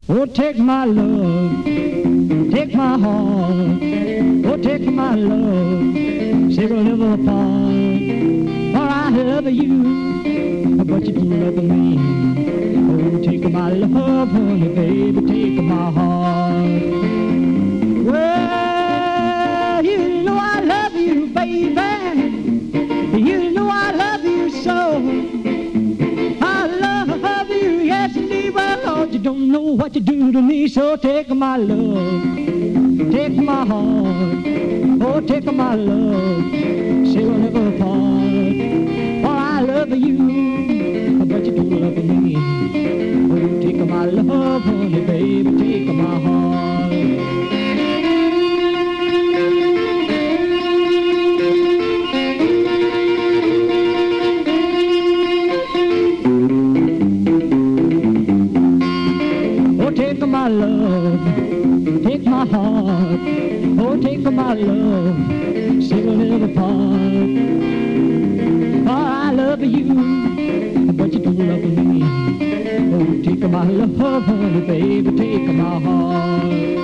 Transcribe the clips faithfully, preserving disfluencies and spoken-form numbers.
Oh, take my love, take my heart. Oh, take my love, say we'll never apart. For I love you, but you don't love me. Oh, take my love, honey, baby, take my heart. Well, you know I love you, baby. You know I love you so. Lord, you don't know what you do to me, so take my love, take my heart, oh, take my love, say we'll never part, for I love you, but you don't love me, oh, take my love, honey, baby, take my heart. Take my love, take my heart, oh, take my love, say we'll never part. For I love you, but you don't love me. Oh, take my love, honey, baby, take my heart.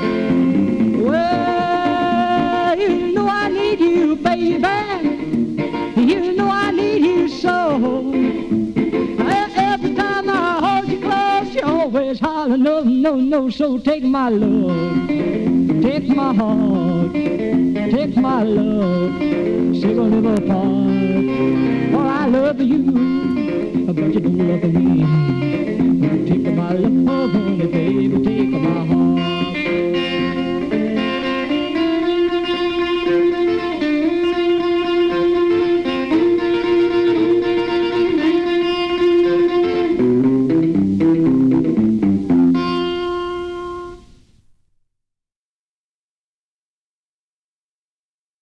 Well, you know I need you, baby. You know I need you so. Every time I hold you close, you always holler, no, no, no. So take my love, take my heart, take my love, say we'll never part. For I love you, but you don't love me. Take my love, honey, baby.